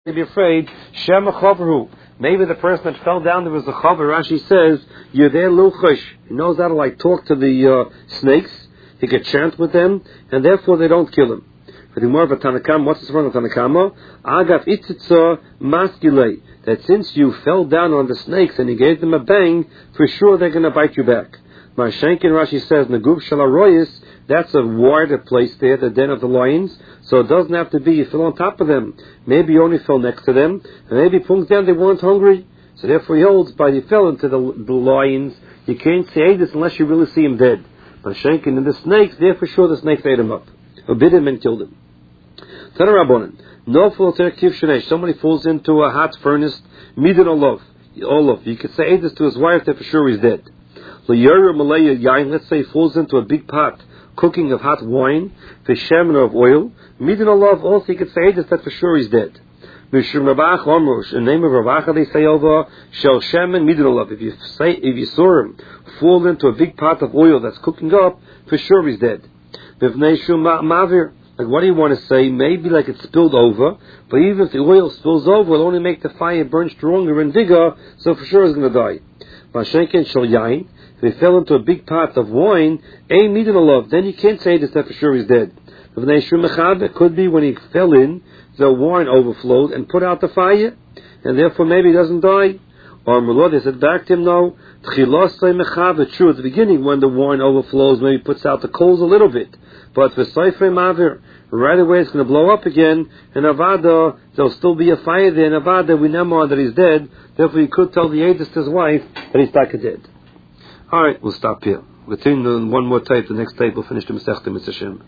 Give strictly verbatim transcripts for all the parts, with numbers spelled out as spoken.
to be afraid. Shema chavru. Maybe the person that fell down there was a chaver. Rashi says, Yedei luchash. He knows how to like talk to the uh, snakes. He could chant with them, and therefore they don't kill him. For the more of a Tanakam, what's the front of Tanakama? Agav itzitza maskile. That since you fell down on the snakes and you gave them a bang, for sure they're going to bite you back. Marshenkin Rashi says, Nagub shalaroyis, that's a wider place there, the den of the lions, so it doesn't have to be you fell on top of them. Maybe you only fell next to them, and maybe punks down they weren't hungry. So therefore he holds, by you fell into the, the lions, you can't say this unless you really see him dead. Marshenkin and the snakes, there for sure the snakes ate him up, or bit him and killed him. Tanarabonin, no full kivshanesh, somebody falls into a hot furnace, midin olov, olov. You could say this to his wife that for sure he's dead. Let's say he falls into a big pot, cooking of hot wine, vishem of oil, midin olov, also you could say this that for sure he's dead. Mishum Rabach Omrush, in the name of Ravacha they say over, shel shemen midin olov. If you say, if you saw him fall into a big pot of oil that's cooking up, for sure he's dead. Bivnei shum ma'avir. Like, what do you want to say? Maybe like it spilled over, but even if the oil spills over, it'll only make the fire burn stronger and bigger, so for sure he's going to die. Mashenken shel yain, if he fell into a big pot of wine, ein midin olov, then you can't say this that for sure he's dead. It could be when he fell in, the wine overflowed and put out the fire, and therefore maybe he doesn't die. Or Mullah, they said back to him, no, true, at the beginning when the wine overflows, maybe puts out the coals a little bit. But for Seifrei Mavir, right away it's going to blow up again, and Avada, there'll still be a fire there, and Avada, we know that he's dead, therefore he could tell the Aedis to his wife that he's taka dead. Alright, we'll stop here. We'll continue on one more tape, the next tape we'll finish the Masechta Mitzvah Shem.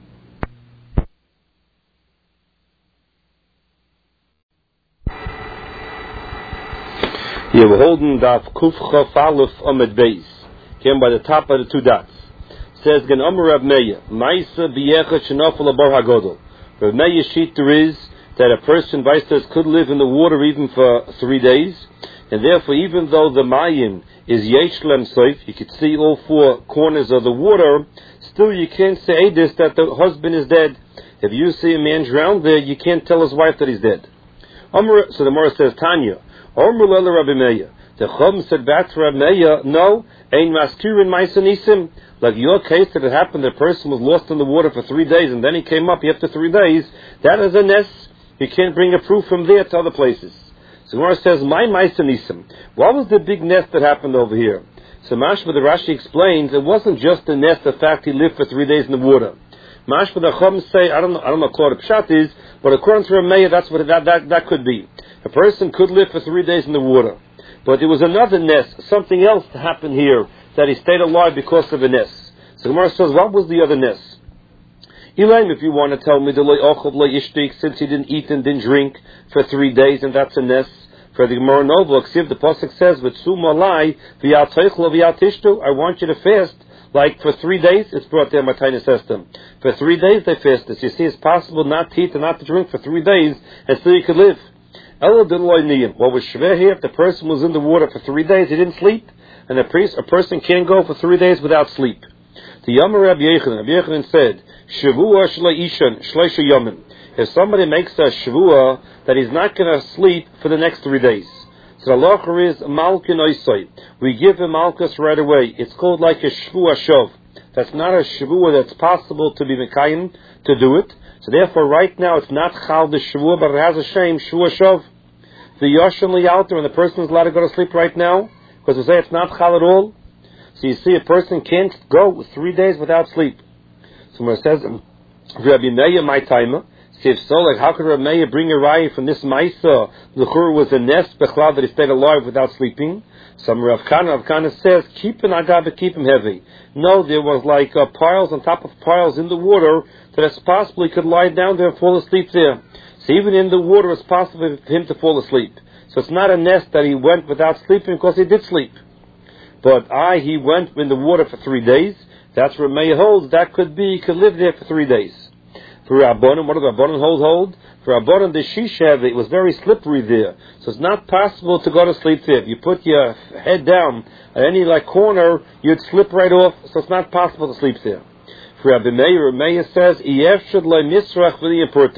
Here we're holding Daf Kuf Chaf Aleph Amud Beis, came by the top of the two dots. Says Gan Amar Rav Meir, Ma'isa B'Yecha Shenafel Abar Hagodol. Rav Meir's sheet there is that a person, vice says, could live in the water even for three days, and therefore, even though the Mayin is Yesh Lem Soif, you could see all four corners of the water, still you can't say this that the husband is dead. If you see a man drowned there, you can't tell his wife that he's dead. Amar, so the Gemara says Tanya, Amar Lele Rabbi Meir. The Chum said back to Rabbi Meir, no, Ein Maskirin Ma'isa Nisim. Like your case that it happened, the person was lost in the water for three days and then he came up after three days, that is a ness. You can't bring a proof from there to other places. So Gemara says, my Ma'isa Nisim. What was the big nest that happened over here? So Mashma the Rashi explains, it wasn't just a nest, the fact he lived for three days in the water. Mashma the Chum say, I don't know, I don't know what the pshat is, but according to Rameya, that's what that, that, that could be. A person could live for three days in the water. But there was another nest, something else happened here, that he stayed alive because of a nest. So Gemara says, what was the other nest? Elaim, if you want to tell me, since he didn't eat and didn't drink for three days, and that's a nest. For the Gemara Nova, the Pasuk says, I want you to fast, like for three days, it's brought there in my tiny system. For three days they fasted. So you see, it's possible not to eat and not to drink for three days, and still you could live. What was shver here? If the person was in the water for three days, he didn't sleep, and a, priest, a person can't go for three days without sleep. The Yom Rabbi Yechanan, Rabbi Yechanan said, Shavua shlei ishan shleisha yomim. If somebody makes a shavua that he's not going to sleep for the next three days, so the halacha is malkin oisai. We give him malchus right away. It's called like a shavua shov. That's not a shavua that's possible to be mekayim to do it. So therefore, right now it's not chal the shavua, but it has a shame shavua shov. The yoshem liyalter, and the person is allowed to go to sleep right now, because we say it's not chal at all. So you see, a person can't go three days without sleep. So when it says, Rabbi Meir, my timer, see if so, like how could Rabbi Meir bring a raya from this Maisa? The Chur was a nest, bechlad, that he stayed alive without sleeping. Some Rav Kana, Rav Kana says, keep an agave, keep him heavy. No, there was like uh, piles on top of piles in the water, that it's possible he could lie down there and fall asleep there. So even in the water, it's possible for him to fall asleep. So it's not a nest that he went without sleeping, because he did sleep. But I, he went in the water for three days. That's where Meir holds. That could be, he could live there for three days. For Rabbanan, what do Rabbanan hold hold? For Rabbanan, the Shishav, it was very slippery there. So it's not possible to go to sleep there. If you put your head down at any like corner, you'd slip right off. So it's not possible to sleep there. For Rabbi Meir, Meir says, it's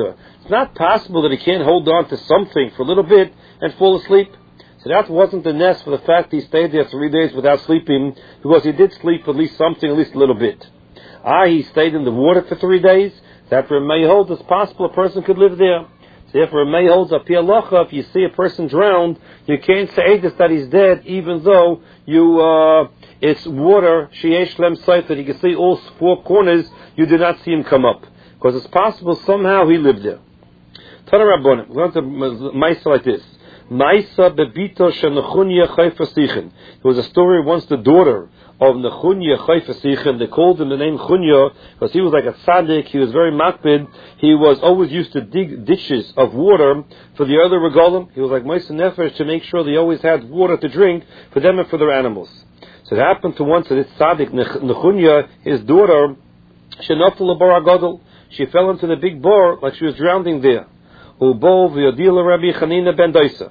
It's not possible that he can't hold on to something for a little bit and fall asleep. So that wasn't the nest for the fact he stayed there three days without sleeping, because he did sleep at least something, at least a little bit. Ah, he stayed in the water for three days. That for may holds it's possible a person could live there. So therefore, may holds a pialacha. If you see a person drowned, you can't say that he's dead, even though you uh, it's water. Sheyesh lem sight that you can see all four corners. You do not see him come up, because it's possible somehow he lived there. Tana Rabbanim, we're going to Maisa like this. Maisa bebito shenechunya chayfa sichen. There was a story once the daughter of Nechunya chayfa sichen. They called him the name Chunya because he was like a tzaddik. He was very makbid. He was always used to dig ditches of water for the other regalim. He was like Moshe Nefesh to make sure they always had water to drink for them and for their animals. So it happened to once that this tzaddik Nechunya, his daughter, shenafel bar agadol. She fell into the big bore like she was drowning there. They told the Chanina ben Daisa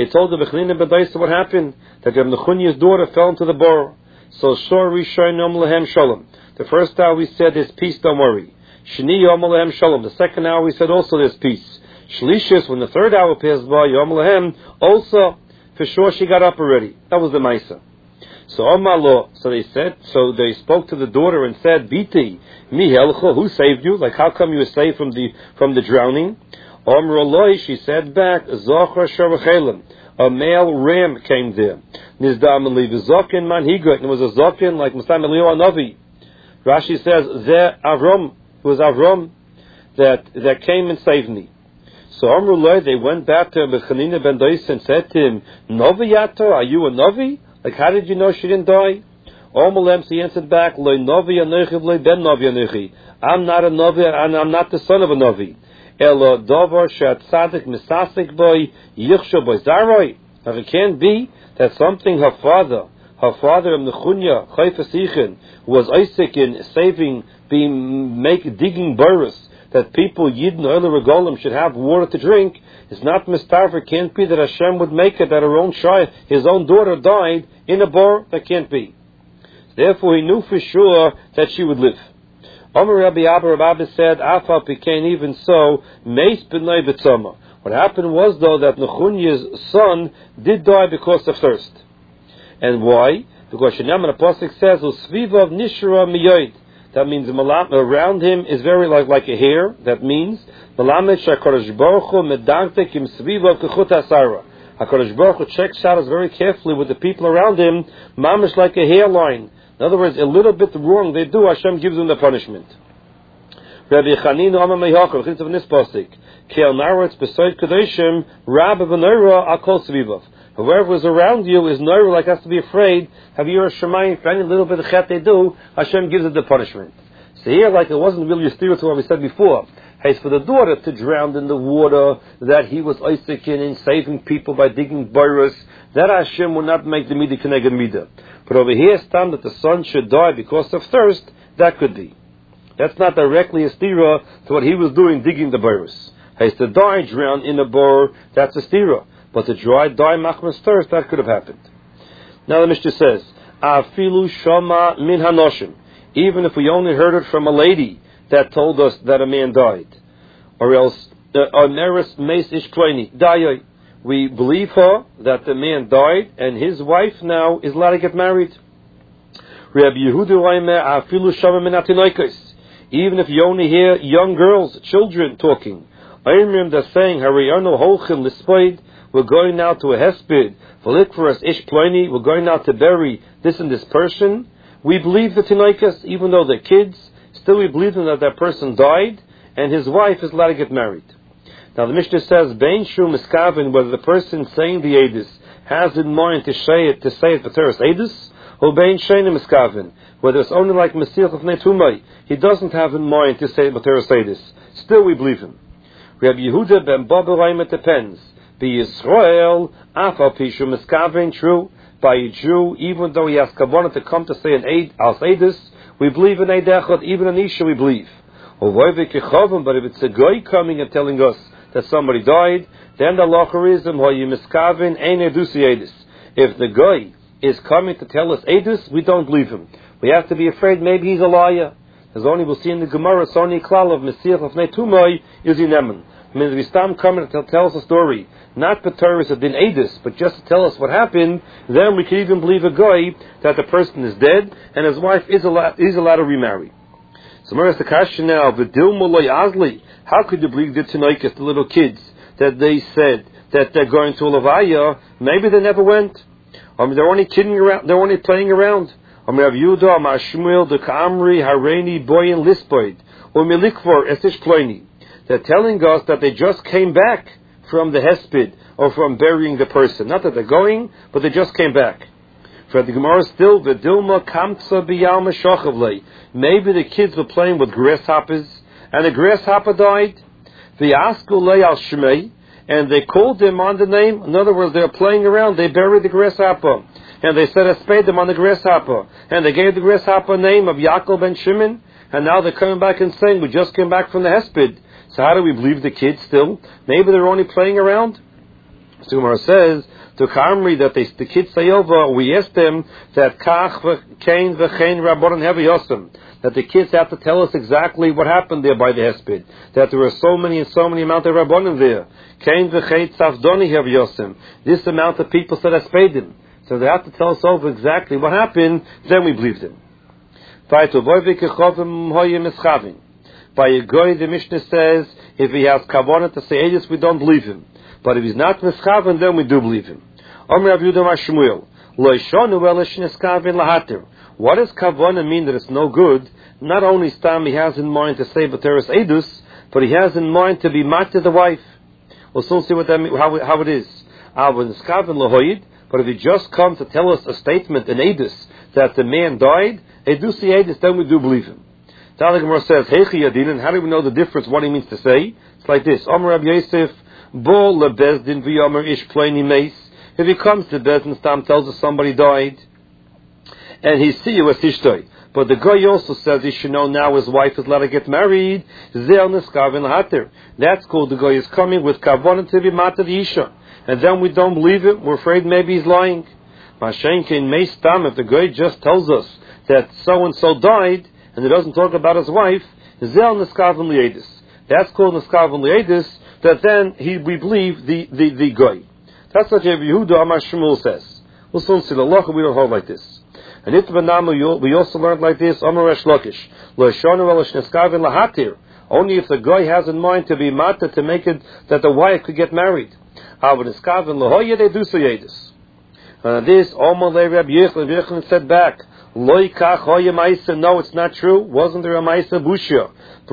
what happened, that Rabbi Nechunya's daughter fell into the bore. So Shor Rishon Yom Lehem Shalom. The first hour we said there's peace, don't worry. Shni Yom Lehem Shalom. The second hour we said also there's peace. Shlishis, when the third hour passed by, Yom Lehem, also for sure she got up already. That was the Maisa. So Omalo, so they said, so they spoke to the daughter and said, Biti, Mi Helcho, who saved you? Like how come you were saved from the from the drowning? Omroloi, she said back, Zochra Shavachelem, a male ram came there. Nizdam and Zokin Manhigut, and it was a Zokin like Musam Elio Navi. Rashi says, Ze Avram, it was Avram that that came and saved me. So Omroloi, they went back to Chanina ben Dais and said to him, Novi Yato, are you a Navi? Like how did you know she didn't die? Omalem, he answered back, Loi Novi Anechi, Loi Ben Novi Anechi. I'm not a Navi, and I'm not the son of a Navi. Elo dover shat tzadik misasik boy yichsho boy zaroi. Now it can't be that something her father, her father Nechunya chayfa sichen, was Isaac in saving, being make digging burros, that people Yidden oil regolim should have water to drink. It's not mistarver. It can't be that Hashem would make it that her own child, his own daughter, died in a bor. That can't be. Therefore, he knew for sure that she would live. Omer Rabbi Abba, Rabbi Abba said, Afal Pikain, even so, Meis B'nai B'tzoma. What happened was, though, that Nechunya's son did die because of thirst. And why? Because Shinam and Apostle says, Usvivav Nishra Miyoid. That means around him is very like, like a hair. That means, Malamed Shakadosh Baruch Hu Medagtek Im Svivav Kechut Asara. HaKadosh Baruch Hu checks out us very carefully with the people around him, mamish like a hairline. In other words, a little bit wrong they do, Hashem gives them the punishment. Rabbi Chanina Amar Meihakel, Chitzav Nispasik, Kel Naretz Besoid Kadoshim, Rabbi V'Neira Akol Svivav. Whoever is around you is Neira, like has to be afraid. Have you a Shemayim, for any little bit of chet they do, Hashem gives it the punishment. So here, like it wasn't really a steer to what we said before. Hey, it's for the daughter to drown in the water, that he was Isaac in saving people by digging burros, that Hashem will not make the Midah Keneged Midah. But over here, it's time that the son should die because of thirst, that could be. That's not directly a stira to what he was doing, digging the burros. Hey, to die, drown in a bor, that's a stira. But to dry, die, machmas thirst, that could have happened. Now the Mishnah says, Afilu shama min hanoshim. Even if we only heard it from a lady that told us that a man died. Or else, Oneris meis ish kloini, dayoi. We believe her that the man died and his wife now is allowed to get married. Rabbi Yehuda Oimer afilu shama min atinoikos. Even if you only hear young girls, children talking. Oimrim, they're saying, Hariyano holchim lispoid. We're going now to a hesped. Velikvaras ish kloini. We're going now to bury this and this person. We believe the tinoikos, even though they're kids. Still we believe that that person died and his wife is allowed to get married. Now the Mishnah says, Bein Shu Miskavin, whether the person saying the Edis has in mind to say it, to say it for Teres Edis, or Bein Sheina Miskavin, whether it's only like Mesiach of Netumai, he doesn't have in mind to say it for Teres Edis. Still we believe him. Rabbi Yehuda ben Babaraim, it depends. Be Yisrael, Afal Pishu Miskavin, true. By a Jew, even though he has kavanah to come to say an Eid, as Edis, we believe in Eid Echad, even in Isha we believe. But if it's a guy coming and telling us that somebody died, then the lacher is if the guy is coming to tell us edus, we don't believe him. We have to be afraid maybe he's a liar. As only we'll see in the Gemara, it's only klal of Mesiach of Netumai is inemen. I mean, if we stop coming to tell us a story, not B'Torah of Din Eidus, but just to tell us what happened, then we can even believe a guy that the person is dead and his wife is allowed, is allowed to remarry. So, where's the question now? How could you believe the Tanoikas, the little kids, that they said that they're going to a Levaya? Maybe they never went. I mean, they're only kidding around. They're only playing around. I mean, Rav Yehuda, Mar Shmuel, the Kamri, Hareini, Boyin, Lisboid, or Milikvor, Esish Ploini. They're telling us that they just came back from the Hesped or from burying the person. Not that they're going, but they just came back. For the Gemara still, V'dilma kamtsa b'yalma shochavlei. Maybe the kids were playing with grasshoppers, and the grasshopper died. V'yasku al shmei, and they called him on the name. In other words, they were playing around. They buried the grasshopper, and they said a spade them on the grasshopper, and they gave the grasshopper a name of Yaakov ben Shimon. And now they're coming back and saying, we just came back from the Hesped. So how do we believe the kids still? Maybe they're only playing around. So Gemara says to Kamri that they, the kids say over. We asked them that Kach v'Kein v'Chein Rabbanan Hevi that the kids have to tell us exactly what happened there by the Hesped. That there were so many and so many amount of Rabbanan there. Kein v'Chein Tzavdoni Hevi Yosem. This amount of people said Hespedim. So they have to tell us over exactly what happened. Then we believe them. By a goy, the Mishnah says, if he has kavanah to say Eidus, we don't believe him. But if he's not mischaven, then we do believe him. What does kavanah mean that it's no good? Not only Stam he has in mind to say B'Teres Eidus, but he has in mind to be mat to the wife. We'll soon see what that mean, how, how it is. But if he just comes to tell us a statement in Eidus that the man died, Eidusi Eidus, then we do believe him. The Gemara says, Heichi Yadin, and how do we know the difference, what he means to say? It's like this. Omer Rab Yosef, Bo lebezdin v'yomer ish ploini meis. If he comes to Bezdin, Stam tells us somebody died, and he see you as Ishtoi. But the guy also says he should know now his wife is allowed to get married. Zel neskavin lahater. That's called the guy is coming with kavanah to be mata the Isha. And then we don't believe it, we're afraid maybe he's lying. Mashenkin meis Stam, if the guy just tells us that so-and-so died, and he doesn't talk about his wife, Zel Neskavin Liedis. That's called Neskavin Liedis, that then he, we believe the, the, the guy. That's what Rav Yehuda Amar Shmuel says. We'll soon see the Lacha, we don't hold like this. And Itbanam, we also learned like this, Amar Resh Lakish, Lo Shonu Elish Neskavin Lahatir. Only if the guy has in mind to be mata, to make it that the wife could get married. Ava Neskavin Lahoya, they do so Yedis. And this, Omar Le Rab Yechon, Yechon said back, no, it's not true. Wasn't there a Maisa Bushia?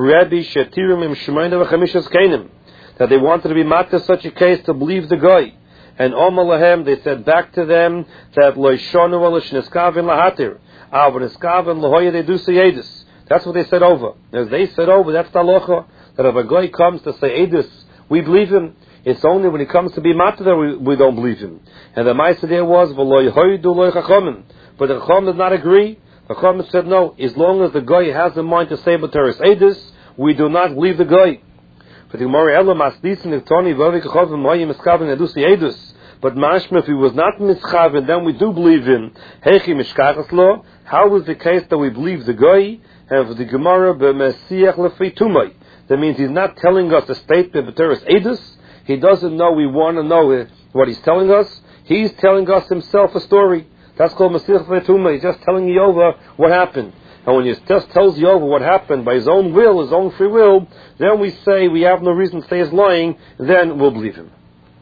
That they wanted to be matter such a case to believe the guy. And Omar Lahem, they said back to them that Loishonu Alishniskavin Lahatir. Avaniskavin Lahoya, they do say Edis. That's what they said over. As they said over, that's the halacha. That if a guy comes to say Edis, we believe him. It's only when he comes to be matter that we, we don't believe him. And the Maisa there was, but the Chacham did not agree. The Chacham said no. As long as the guy has in mind to say B'Teres Eidus, we do not believe the guy. But the Gemara Ela Masdisin Iktoni Vavik Chacham Moyim Miskaven Edusi Eidus. But Mashma, if he was not Mischaven, then we do believe him. Heichi Mishkachas Lo. How was the case that we believe the guy? And for the Gemara B'Mesiach Lefi Tumay. That means he's not telling us a statement B'Teres Eidus. He doesn't know. We want to know what he's telling us. He's telling us himself a story. That's called Masich V'Tumah. He's just telling Yehovah what happened. And when he just tells Yehovah what happened by his own will, his own free will, then we say we have no reason to say he's lying, then we'll believe him.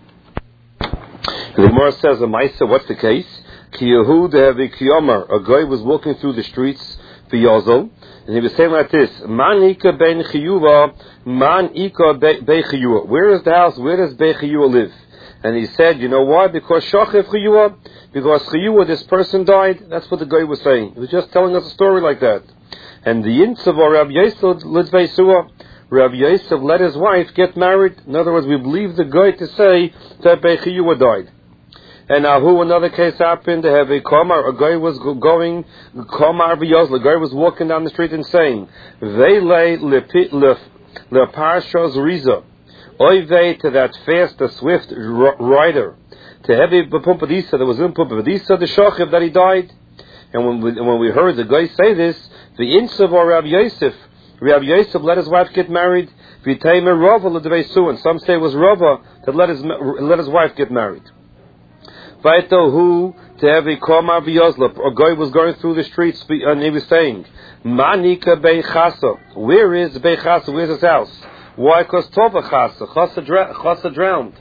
The Gemara says, Amaisa, what's the case? Ki Yehuda v'Kiyomar, a guy was walking through the streets, v'Yozel, and he was saying like this, Man Ika ben Chiyuva, Man Ika be Chiyuva. Where is the house? Where does Be Chiyuva live? And he said, you know why? Because Shachev Chiyuva, because Chiyuva, this person died. That's what the guy was saying. He was just telling us a story like that. And the Yintzav or Rabbi Yosef Litzvei Suah, Rabbi Yosef let his wife get married. In other words, we believe the guy to say that Be Chiyuva died. And now who another case happened, to have a Komar, a guy was going, Komar V'Yosef, the guy was walking down the street and saying, Ve'lei le'parshos Riza, Oivei to that fast, the swift rider, to heavy Pumpadisa, there was in Pumpadisa, the Shochiv that he died. And when we, when we heard the guy say this, the Insav or Rabbi Yosef, Rabbi Yosef let his wife get married, V'teimer Rava l'dvei and some say it was Rava that let his let his wife get married. V'aito hu te'evi koma v'yozlap. A guy was going through the streets and he was saying, Manika beichasa. Where is beichasa? Where's his house? Why? Because tova chasa. Chasa, dra- chasa drowned.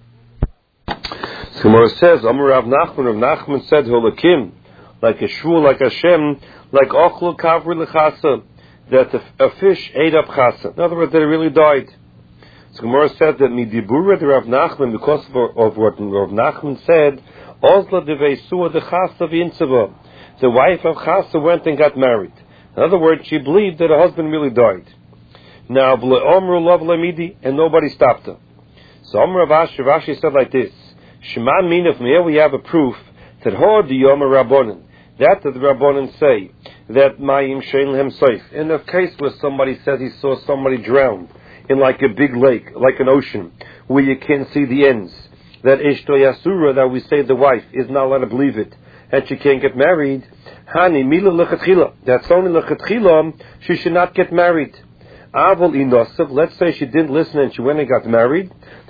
So Gemara says, Amar Rav Nachman. Rav Nachman said, Holakim, like a shul, like Hashem, like ochlu kavri lechasa, that a, a fish ate up chasa. In other words, that it really died. So Gemara said that midibura the Rav Nachman, because of, of what Rav Nachman said, Ozla deveisua de chasa v'intzava. The wife of chasa went and got married. In other words, she believed that her husband really died. Now, and nobody stopped her. So Amr Rav Ashi said like this: Shema mina, from here we have a proof that Hor di Yom Rabbanan, that the Rabbanan say that Mayim Shein Lehem Seif. In the case where somebody says he saw somebody drowned in like a big lake, like an ocean, where you can't see the ends, that Ishto Yasura, that we say the wife is not allowed to believe it, and she can't get married. Hani mila lechatchila. That's only lechatchila. She should not get married. Avol inosav. Let's say she didn't listen and she went and got married.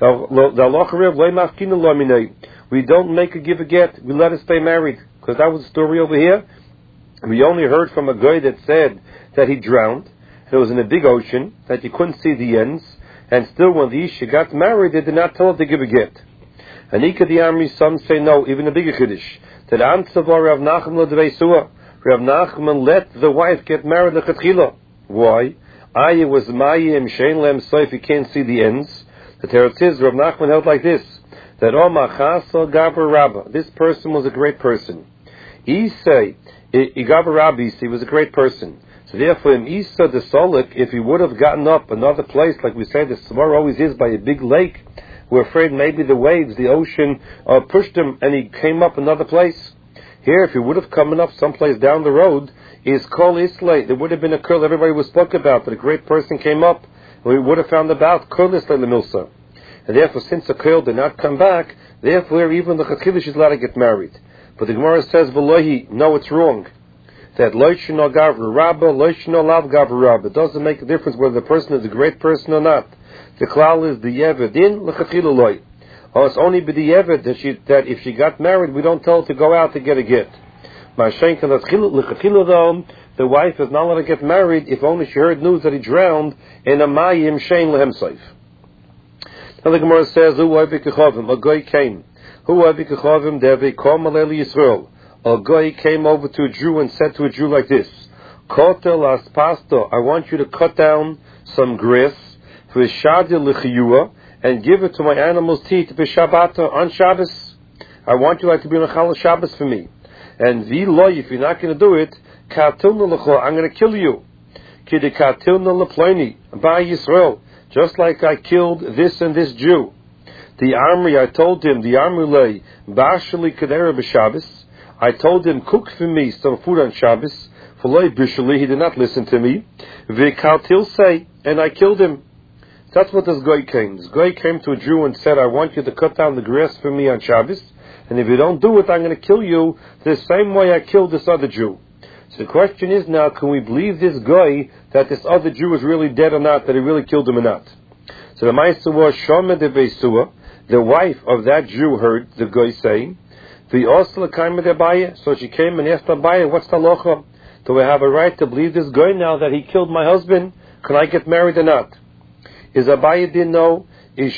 We don't make her give a get. We let her stay married, because that was the story over here. We only heard from a guy that said that he drowned. It was in a big ocean that you couldn't see the ends, and still when the Isha got married, they did not tell her to give a get. And Ika the army, some say no, even a bigger Kiddush. That Ansavar Rav Nachman l'dveisua. Rav Nachman let the wife get married l'chatchila. Why? Ayah was Mayim Shein Lehem Seif. You can't see the ends. The Teretz is Rav Nachman held like this: that Omar Chasa Gaber Rabba. This person was a great person. Isay Igaber Rabbi. He was a great person. So therefore, in Isa the Solik, if he would have gotten up another place, like we say the Svar always is by a big lake, we're afraid maybe the waves, the ocean, uh, pushed him and he came up another place. Here, if he would have come up someplace down the road, is Kol Islay. There would have been a curl everybody was spoke about, but a great person came up, and we would have found about Kol Islay Lemilsa. And therefore, since the curl did not come back, therefore even the Chatchilish is allowed to get married. But the Gemara says, V'lohi, no, it's wrong. That Loishino Gavra Rabba, Loishino Lav Gavra Rabba. It doesn't make a difference whether the person is a great person or not. The klal is the yevedin l'chachila loy. Oh, it's only by the yeved that she that if she got married, we don't tell her to go out to get a get. Ma'ashenka l'chachila though, the wife is not allowed to get married if only she heard news that he drowned in a mayim shein lehem seif. Now the Gemara says, "Hu avikachavim." A guy came. Hu avikachavim devi kom aleli Yisrael. A guy came over to a Jew and said to a Jew like this: "Kotel as pasto. I want you to cut down some grass for shadia l'chiyua and give it to my animals to eat b'shabbata on Shabbos. I want you like to be on a Chal Shabbos for me. And v'loy, if you're not going to do it, katilna l'cho, I'm going to kill you. Kide katilna l'ploni by Yisrael, just like I killed this and this Jew. The army, I told him, the army lay bashali kadera b'Shabbos. I told him, cook for me some food on Shabbos. V'loy bishali, he did not listen to me. V'kaltil say, and I killed him." That's what this guy came. This guy came to a Jew and said, I want you to cut down the grass for me on Shabbos, and if you don't do it, I'm going to kill you the same way I killed this other Jew. So the question is now, can we believe this guy that this other Jew is really dead or not, that he really killed him or not? So the Maisa was Shoma de Beisua, the wife of that Jew heard the guy saying, so she came and asked Abaye, what's the halacha? Do I have a right to believe this guy now that he killed my husband? Can I get married or not? Is Abaye didn't know